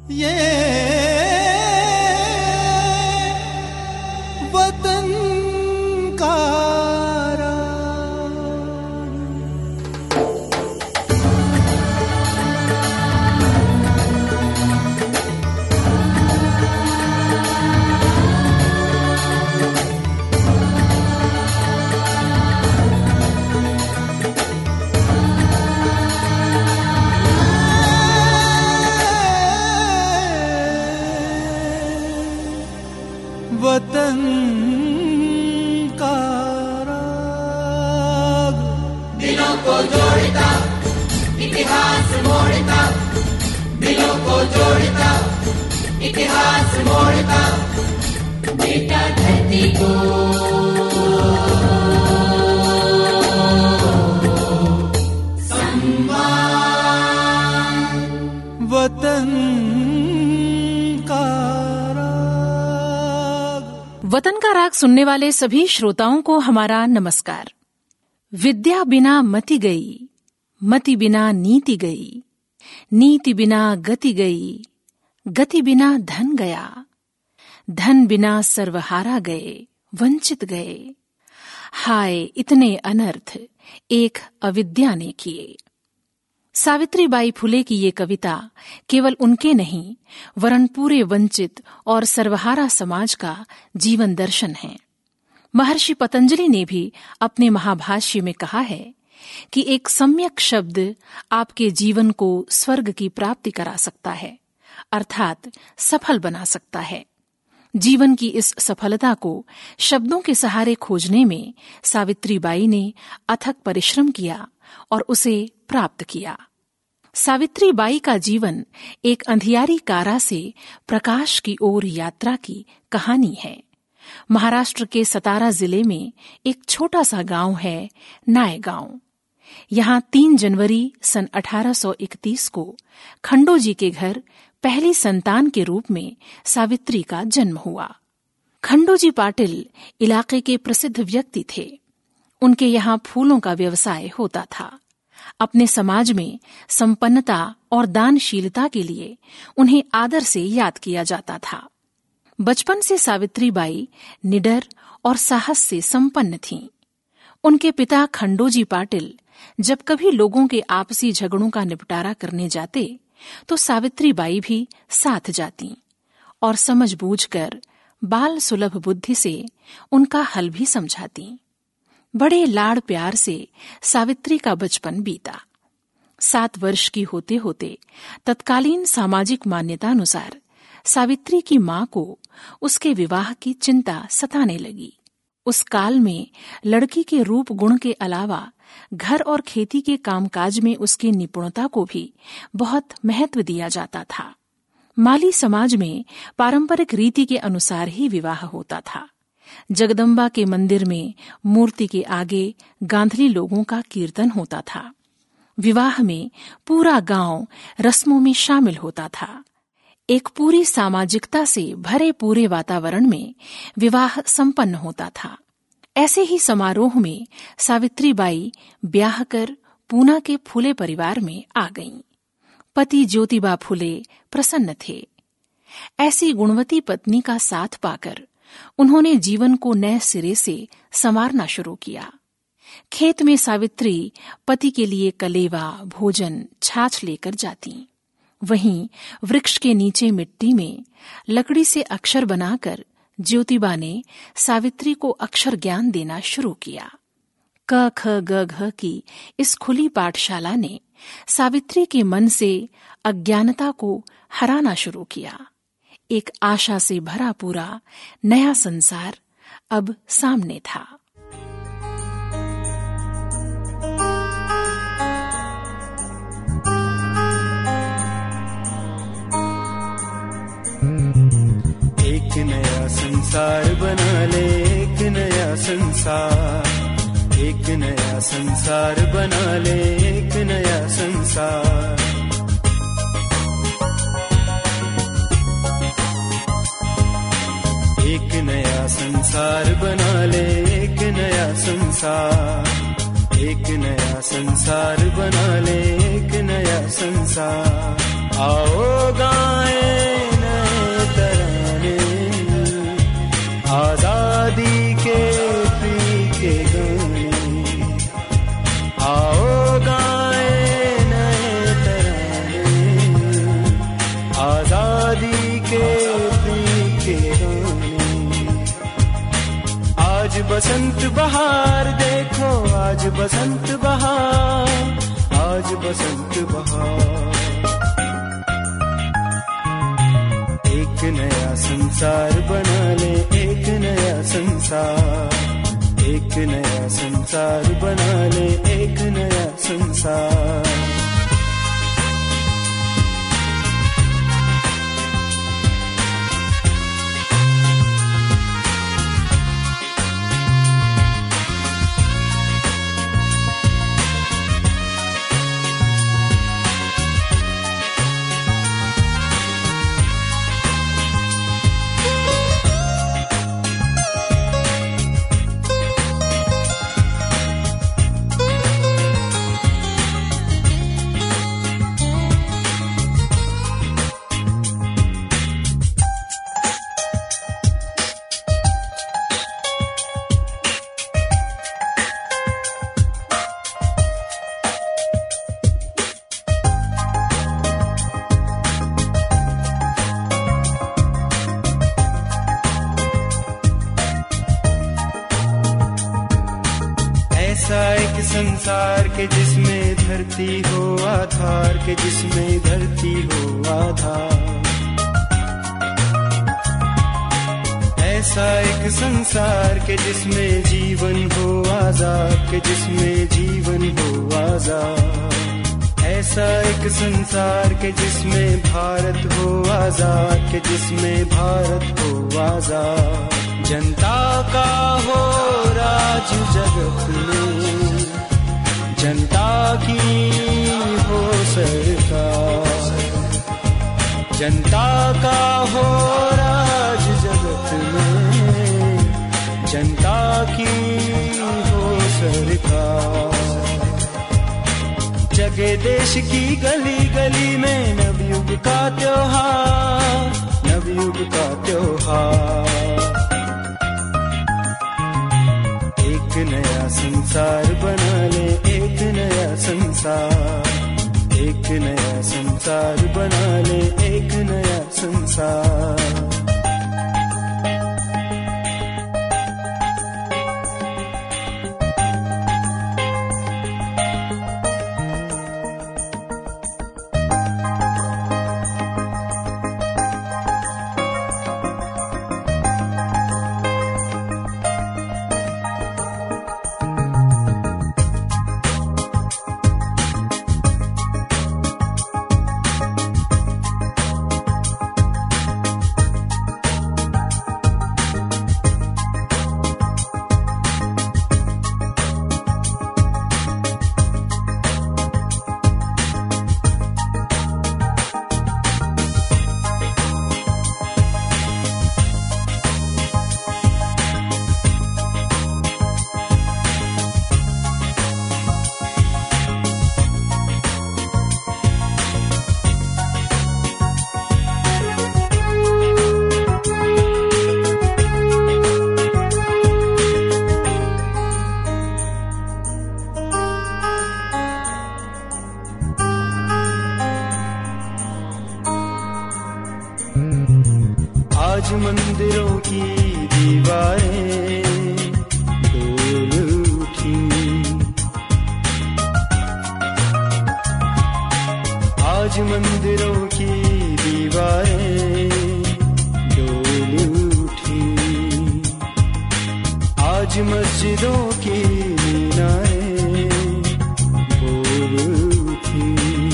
ये वतन का वतन का राग दिलों को जोड़ता, इतिहास मोड़ता, दिलों को जोड़ता, इतिहास मोड़ता, बेटा धरती को सम्मान। वतन वतन का राग सुनने वाले सभी श्रोताओं को हमारा नमस्कार। विद्या बिना मति गई, मति बिना नीति गई, नीति बिना गति गई, गति बिना धन गया, धन बिना सर्वहारा गए, वंचित गए। हाय इतने अनर्थ एक अविद्या ने किए। सावित्रीबाई फुले की ये कविता केवल उनके नहीं वरन पूरे वंचित और सर्वहारा समाज का जीवन दर्शन है। महर्षि पतंजलि ने भी अपने महाभाष्य में कहा है कि एक सम्यक शब्द आपके जीवन को स्वर्ग की प्राप्ति करा सकता है, अर्थात सफल बना सकता है। जीवन की इस सफलता को शब्दों के सहारे खोजने में सावित्रीबाई ने अथक परिश्रम किया और उसे प्राप्त किया। सावित्रीबाई का जीवन एक अंधियारी कारा से प्रकाश की ओर यात्रा की कहानी है। महाराष्ट्र के सतारा जिले में एक छोटा सा गांव है नायगांव। यहाँ 3 जनवरी सन 1831 को खंडोजी के घर पहली संतान के रूप में सावित्री का जन्म हुआ। खंडोजी पाटिल इलाके के प्रसिद्ध व्यक्ति थे। उनके यहाँ फूलों का व्यवसाय होता था। अपने समाज में संपन्नता और दानशीलता के लिए उन्हें आदर से याद किया जाता था। बचपन से सावित्रीबाई निडर और साहस से संपन्न थीं। उनके पिता खंडोजी पाटिल जब कभी लोगों के आपसी झगड़ों का निपटारा करने जाते तो सावित्रीबाई भी साथ जाती और समझबूझकर बाल सुलभ बुद्धि से उनका हल भी समझाती। बड़े लाड़ प्यार से सावित्री का बचपन बीता। 7 वर्ष की होते होते तत्कालीन सामाजिक मान्यता अनुसार सावित्री की मां को उसके विवाह की चिंता सताने लगी। उस काल में लड़की के रूप गुण के अलावा घर और खेती के कामकाज में उसकी निपुणता को भी बहुत महत्व दिया जाता था। माली समाज में पारंपरिक रीति के अनुसार ही विवाह होता था। जगदम्बा के मंदिर में मूर्ति के आगे गांधली लोगों का कीर्तन होता था। विवाह में पूरा गांव रस्मों में शामिल होता था। एक पूरी सामाजिकता से भरे पूरे वातावरण में विवाह संपन्न होता था। ऐसे ही समारोह में सावित्रीबाई ब्याह कर पूना के फुले परिवार में आ गईं। पति ज्योतिबा फुले प्रसन्न थे। ऐसी गुणवती पत्नी का साथ पाकर उन्होंने जीवन को नए सिरे से संवारना शुरू किया। खेत में सावित्री पति के लिए कलेवा, भोजन, छाछ लेकर जाती। वहीं वृक्ष के नीचे मिट्टी में लकड़ी से अक्षर बनाकर ज्योतिबा ने सावित्री को अक्षर ज्ञान देना शुरू किया। क ख ग घ की इस खुली पाठशाला ने सावित्री के मन से अज्ञानता को हराना शुरू किया। एक आशा से भरा पूरा नया संसार अब सामने था। एक नया संसार बना ले, एक नया संसार, एक नया संसार बना ले, एक नया संसार। एक नया संसार बना ले, एक नया संसार, एक नया संसार बना ले, एक नया संसार। आओ गाएं के प्रीत के गाने। आज बसंत बहार देखो, आज बसंत बहार, आज बसंत बहार। एक नया संसार बना ले, एक नया संसार, एक नया संसार बना ले, एक नया संसार। ऐसा एक संसार के जिसमें धरती हो आधार, के जिसमें धरती हो आधार। ऐसा एक संसार के जिसमें जीवन हो आजाद, के जिसमें जीवन हो आजाद। ऐसा एक संसार के जिसमें भारत हो आजाद, के जिसमें भारत हो आजाद। जनता का हो राज जगत में, जनता की हो सरकार। जनता का हो राज जगत में, जनता की हो सरकार। जगे देश की गली गली में नवयुग का त्योहार, नवयुग का त्योहार। एक नया संसार बना ले, एक नया संसार, एक नया संसार बना ले, एक नया संसार। आज मंदिरों की दीवारें डोल उठी, आज मंदिरों की दीवारें डोल उठी। आज मस्जिदों की मीनारें बोल उठी।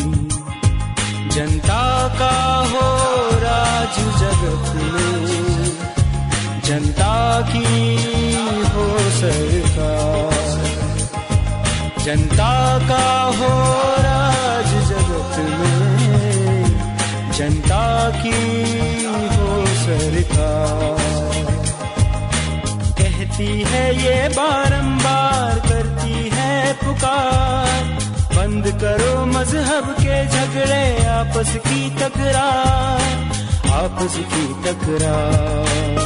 जनता का हो राज जगत में, जनता की हो सरकार। जनता का हो राज जगत में, जनता की हो सरकार। कहती है ये बारंबार, करती है पुकार, बंद करो मजहब के झगड़े, आपस की तकरार, आपस की तकरार।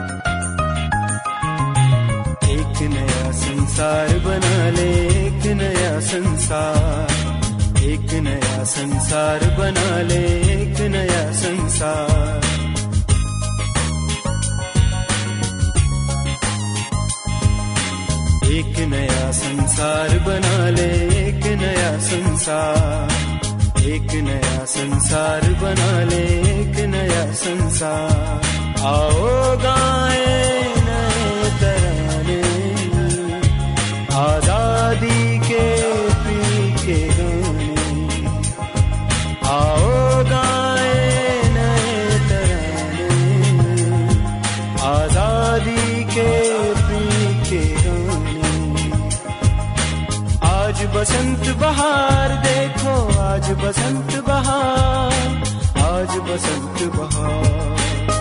एक नया संसार बना ले, एक नया संसार, एक नया संसार बना ले, एक नया संसार, संसार बना ले, एक नया संसार, एक नया संसार बना ले, एक नया संसार। आओ गाए नए तराने, आजादी के पी के गाने। आओ गाए नए तराने, आजादी के पी के गाने। आज बसंत बहार देखो, आज बसंत बहार, आज बसंत बहार।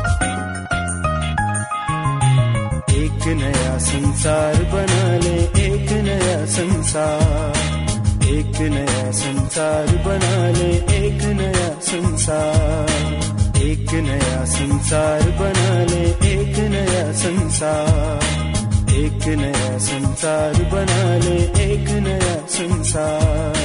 एक नया संसार बना ले, एक नया संसार, एक नया संसार बना ले, एक नया संसार, एक नया संसार बना ले, एक नया संसार, एक नया संसार बना ले, एक नया संसार।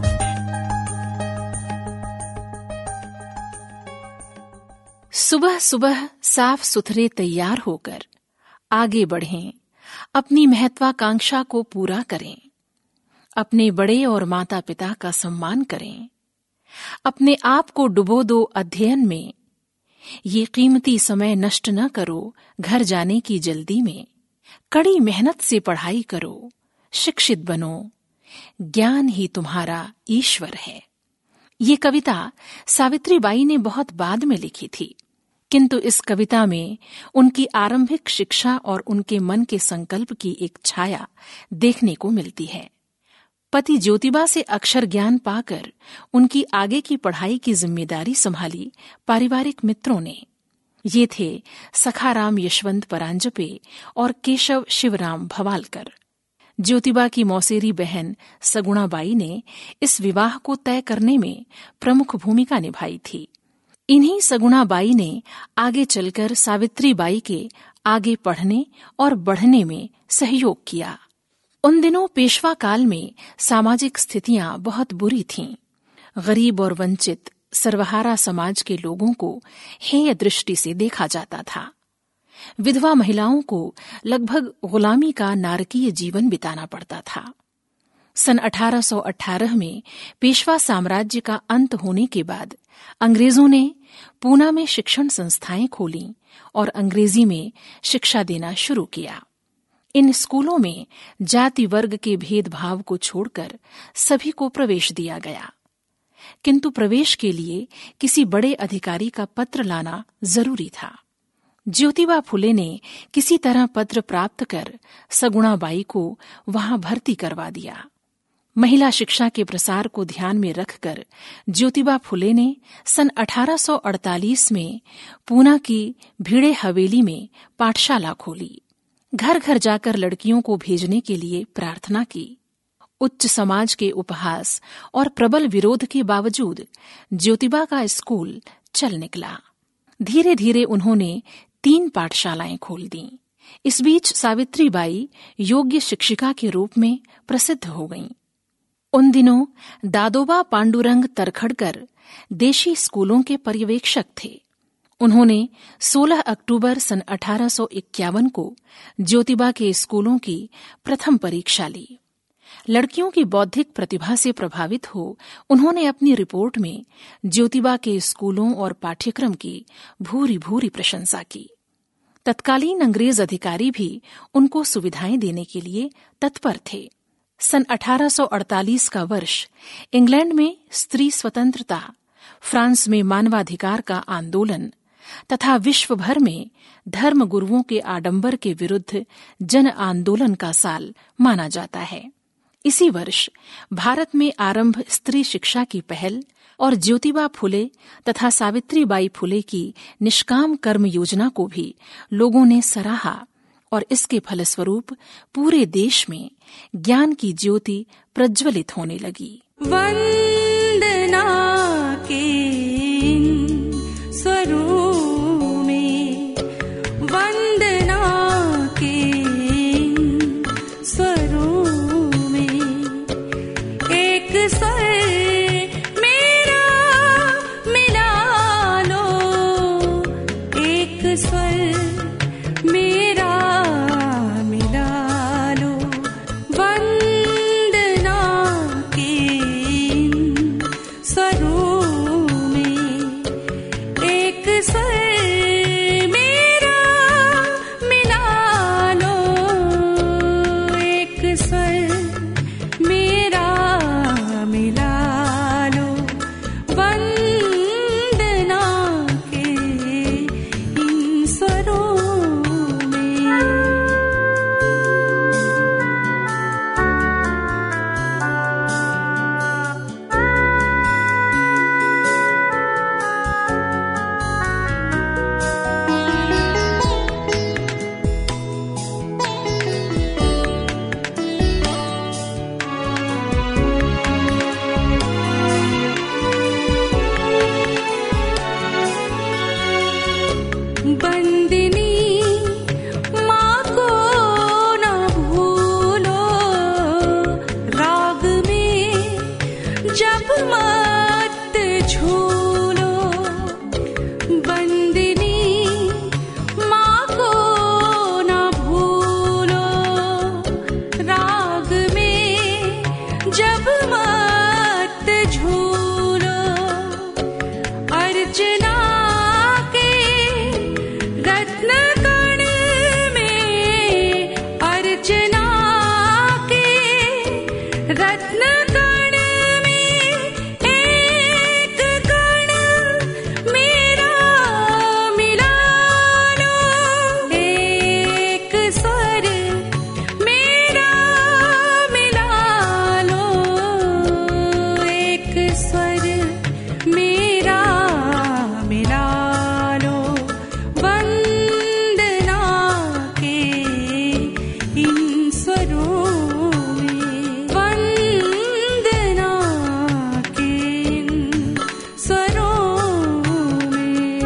सुबह सुबह साफ सुथरे तैयार होकर आगे बढ़ें, अपनी महत्वाकांक्षा को पूरा करें, अपने बड़े और माता पिता का सम्मान करें, अपने आप को डुबो दो अध्ययन में, ये कीमती समय नष्ट न करो घर जाने की जल्दी में। कड़ी मेहनत से पढ़ाई करो, शिक्षित बनो, ज्ञान ही तुम्हारा ईश्वर है। ये कविता सावित्रीबाई ने बहुत बाद में लिखी थी, किंतु इस कविता में उनकी आरंभिक शिक्षा और उनके मन के संकल्प की एक छाया देखने को मिलती है। पति ज्योतिबा से अक्षर ज्ञान पाकर उनकी आगे की पढ़ाई की जिम्मेदारी संभाली पारिवारिक मित्रों ने। ये थे सखाराम यशवंत परांजपे और केशव शिवराम भवालकर। ज्योतिबा की मौसेरी बहन सगुणाबाई ने इस विवाह को तय करने में प्रमुख भूमिका निभाई थी। इन्हीं सगुणाबाई ने आगे चलकर सावित्रीबाई के आगे पढ़ने और बढ़ने में सहयोग किया। उन दिनों पेशवा काल में सामाजिक स्थितियां बहुत बुरी थीं। गरीब और वंचित सर्वहारा समाज के लोगों को हेय दृष्टि से देखा जाता था। विधवा महिलाओं को लगभग गुलामी का नारकीय जीवन बिताना पड़ता था। सन 1818 में पेशवा साम्राज्य का अंत होने के बाद अंग्रेजों ने पूना में शिक्षण संस्थाएं खोलीं और अंग्रेजी में शिक्षा देना शुरू किया। इन स्कूलों में जाति वर्ग के भेदभाव को छोड़कर सभी को प्रवेश दिया गया, किंतु प्रवेश के लिए किसी बड़े अधिकारी का पत्र लाना जरूरी था। ज्योतिबा फुले ने किसी तरह पत्र प्राप्त कर सगुणाबाई को वहां भर्ती करवा दिया। महिला शिक्षा के प्रसार को ध्यान में रखकर ज्योतिबा फुले ने सन 1848 में पूना की भिड़े हवेली में पाठशाला खोली। घर घर जाकर लड़कियों को भेजने के लिए प्रार्थना की। उच्च समाज के उपहास और प्रबल विरोध के बावजूद ज्योतिबा का स्कूल चल निकला। धीरे धीरे उन्होंने 3 पाठशालाएं खोल दी। इस बीच सावित्रीबाई योग्य शिक्षिका के रूप में प्रसिद्ध हो गईं। उन दिनों दादोबा पांडुरंग तरखड़कर देशी स्कूलों के पर्यवेक्षक थे। उन्होंने 16 अक्टूबर सन 1851 को ज्योतिबा के स्कूलों की प्रथम परीक्षा ली। लड़कियों की बौद्धिक प्रतिभा से प्रभावित हो उन्होंने अपनी रिपोर्ट में ज्योतिबा के स्कूलों और पाठ्यक्रम की भूरी भूरी प्रशंसा की। तत्कालीन अंग्रेज अधिकारी भी उनको सुविधाएं देने के लिए तत्पर थे। सन 1848 का वर्ष इंग्लैंड में स्त्री स्वतंत्रता, फ्रांस में मानवाधिकार का आंदोलन तथा विश्व भर में धर्म गुरुओं के आडंबर के विरुद्ध जन आंदोलन का साल माना जाता है। इसी वर्ष भारत में आरंभ स्त्री शिक्षा की पहल और ज्योतिबा फुले तथा सावित्रीबाई फुले की निष्काम कर्म योजना को भी लोगों ने सराहा और इसके फलस्वरूप पूरे देश में ज्ञान की ज्योति प्रज्वलित होने लगी। वंदना के स्वरूप में, वंदना के स्वरूप में, एक स्वर मेरा मिला लो, एक स्वर मेरा मिला लो। वंदना स्वर मेरा मिला लो, एक स्वर मेरा मिला लो, वंदना के इन स्वरों बंदिनी माँ को न भूलो, राग में जब मत झूलो, बंदिनी माँ को न भूलो, राग में जब मत झूलो, अर्चना रत्न कण में, अर्चना के रत्न कण में, एक कण मेरा मिला लो, एक स्वर मेरा मिला लो, एक स्वर मेरा मिला लो, वंदना के इन स्वरों में, वंदना के इन स्वरों में।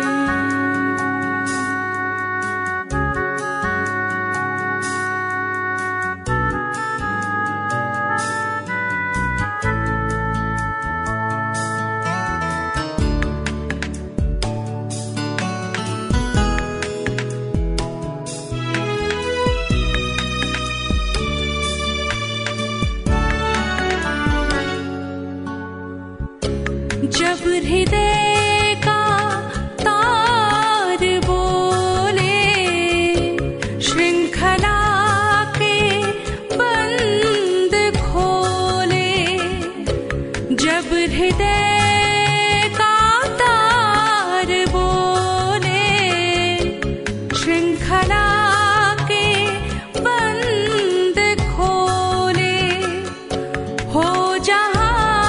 जब हृदय का तार बोले, श्रृंखला के बंद खोले, जब हृदय का तार बोले, श्रृंखला के बंद खोले, हो जहाँ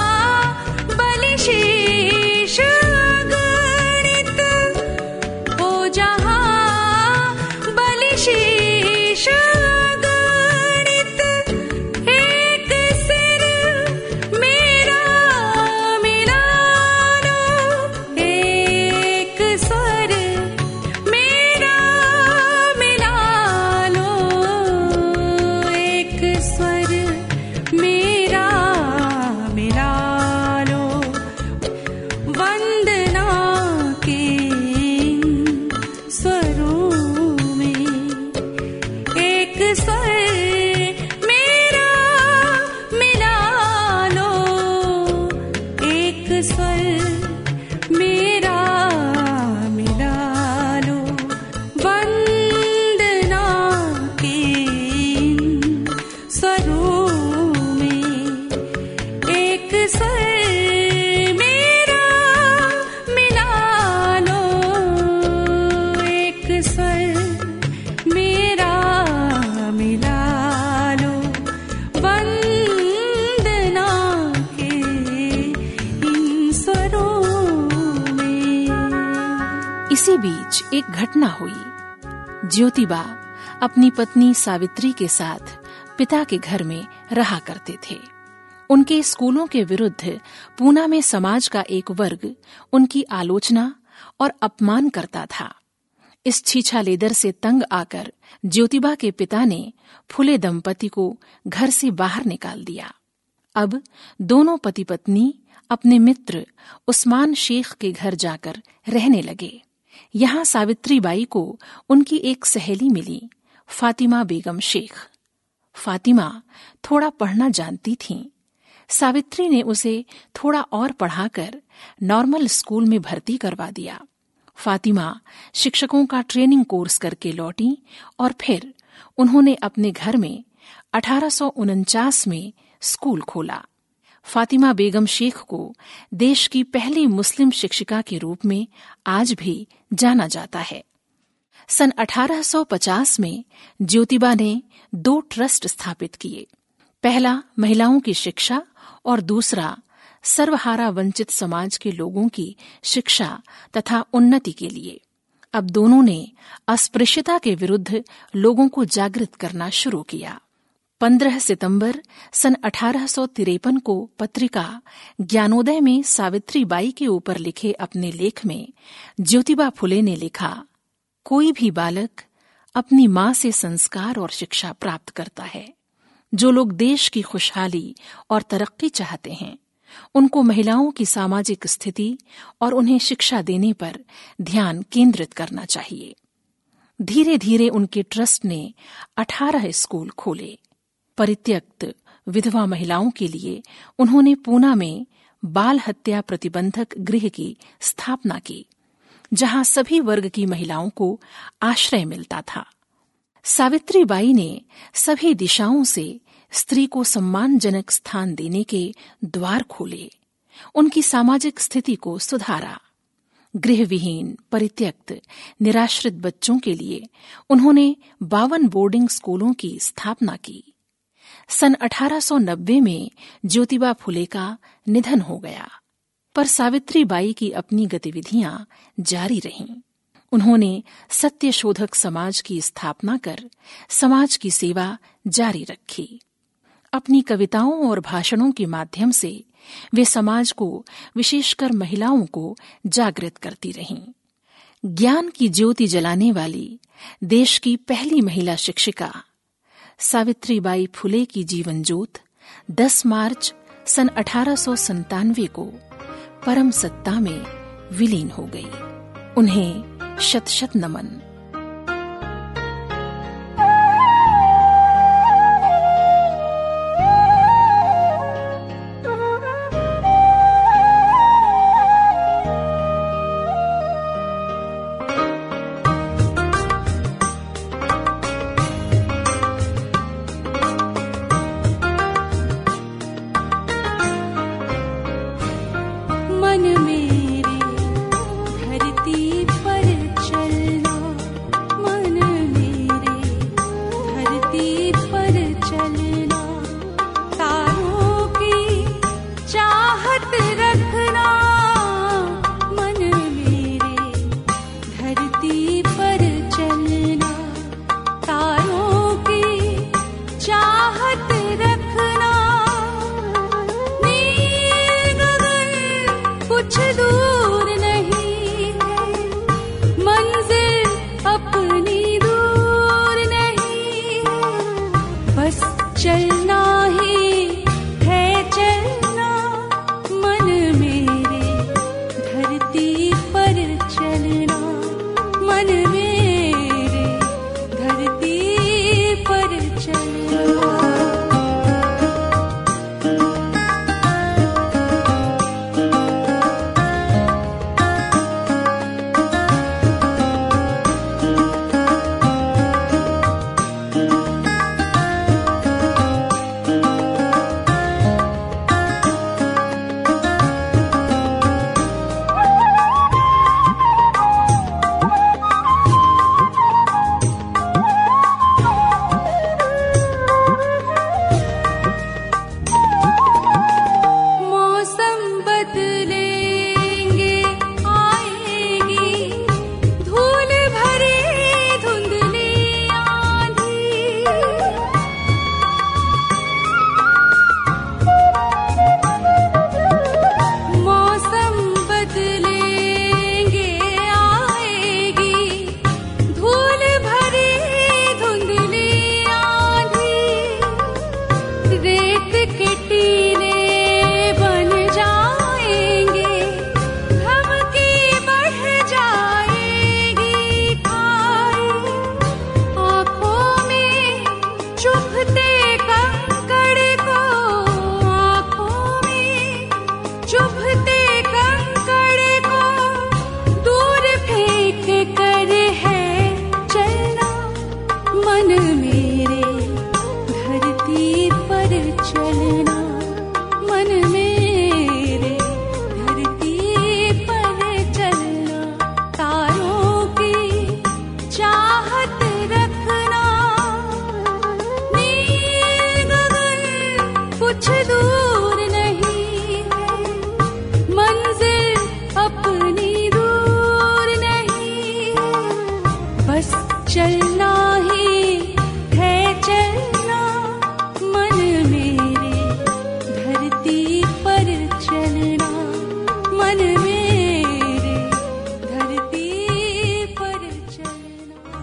बलिशीश अगणित, हो जहाँ बलिशीश अगणित, एक सिर मेरा मिला लो, एक स्वर मेरा मिला लो, एक स्वर मेरा मिला लो, वंदना के इन स्वरों में, एक स्वर मेरा मिला लो, एक स्वर मेरा मिला लो, वंदना के इन स्वरों में, एक स्वर मेरा मिला लो, एक स्वर मेरा मिला लो, वंदना के इन स्वरों में। इसी बीच एक घटना हुई। ज्योतिबा अपनी पत्नी सावित्री के साथ पिता के घर में रहा करते थे। उनके स्कूलों के विरुद्ध पूना में समाज का एक वर्ग उनकी आलोचना और अपमान करता था। इस छीछालेदर से तंग आकर ज्योतिबा के पिता ने फुले दंपति को घर से बाहर निकाल दिया। अब दोनों पति पत्नी अपने मित्र उस्मान शेख के घर जाकर रहने लगे। यहाँ सावित्री बाई को उनकी एक सहेली मिली, फातिमा बेगम शेख। फातिमा थोड़ा पढ़ना जानती थीं। सावित्री ने उसे थोड़ा और पढ़ाकर नॉर्मल स्कूल में भर्ती करवा दिया। फातिमा शिक्षकों का ट्रेनिंग कोर्स करके लौटी और फिर उन्होंने अपने घर में 1849 में स्कूल खोला। फातिमा बेगम शेख को देश की पहली मुस्लिम शिक्षिका के रूप में आज भी जाना जाता है। सन 1850 में ज्योतिबा ने 2 ट्रस्ट स्थापित किए। पहला महिलाओं की शिक्षा और दूसरा सर्वहारा वंचित समाज के लोगों की शिक्षा तथा उन्नति के लिए। अब दोनों ने अस्पृश्यता के विरुद्ध लोगों को जागृत करना शुरू किया। 15 सितंबर सन 1853 को पत्रिका ज्ञानोदय में सावित्री बाई के ऊपर लिखे अपने लेख में ज्योतिबा फुले ने लिखा, कोई भी बालक अपनी मां से संस्कार और शिक्षा प्राप्त करता है। जो लोग देश की खुशहाली और तरक्की चाहते हैं, उनको महिलाओं की सामाजिक स्थिति और उन्हें शिक्षा देने पर ध्यान केंद्रित करना चाहिए। धीरे धीरे उनके ट्रस्ट ने 18 स्कूल खोले। परित्यक्त विधवा महिलाओं के लिए उन्होंने पूना में बाल हत्या प्रतिबंधक गृह की स्थापना की, जहां सभी वर्ग की महिलाओं को आश्रय मिलता था। सावित्री बाई ने सभी दिशाओं से स्त्री को सम्मानजनक स्थान देने के द्वार खोले, उनकी सामाजिक स्थिति को सुधारा। गृहविहीन, परित्यक्त, निराश्रित बच्चों के लिए उन्होंने 52 बोर्डिंग स्कूलों की स्थापना की। सन 1890 में ज्योतिबा फुले का निधन हो गया, पर सावित्री बाई की अपनी गतिविधियां जारी रहीं। उन्होंने सत्यशोधक समाज की स्थापना कर समाज की सेवा जारी रखी। अपनी कविताओं और भाषणों के माध्यम से वे समाज को, विशेषकर महिलाओं को जागृत करती रहीं। ज्ञान की ज्योति जलाने वाली देश की पहली महिला शिक्षिका सावित्री बाई फुले की जीवन ज्योत 10 मार्च सन 1897 को परम सत्ता में विलीन हो गई। उन्हें शत शत नमन।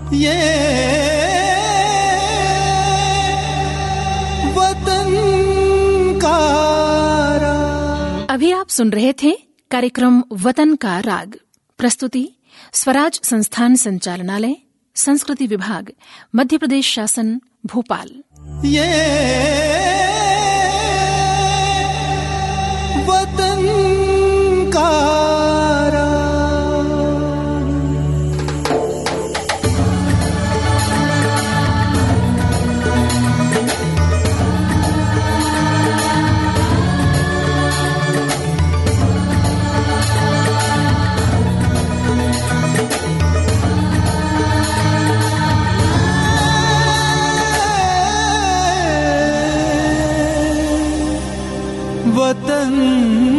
ये वतन का राग। अभी आप सुन रहे थे कार्यक्रम वतन का राग। प्रस्तुति स्वराज संस्थान संचालनालय, संस्कृति विभाग, मध्य प्रदेश शासन, भोपाल। ये वतन का वतन